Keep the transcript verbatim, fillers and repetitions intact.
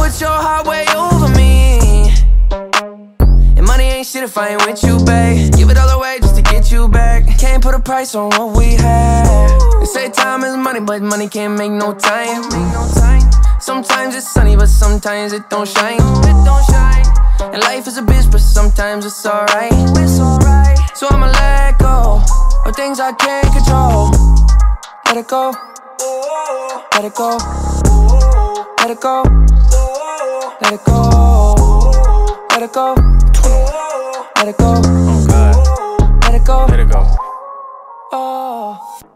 put your heart way over me. And money ain't shit if I ain't with you, babe. Give it all away just to get you back. Can't put a price on what we had. They say time is money, but money can't make no time. Sometimes it's sunny, but sometimes it don't shine. And life is a bitch, but sometimes it's alright. So I'ma let go of things I can't control. Let it go, let it go, let it go, let it go, let it go, let it go, let it go, let it go. Oh.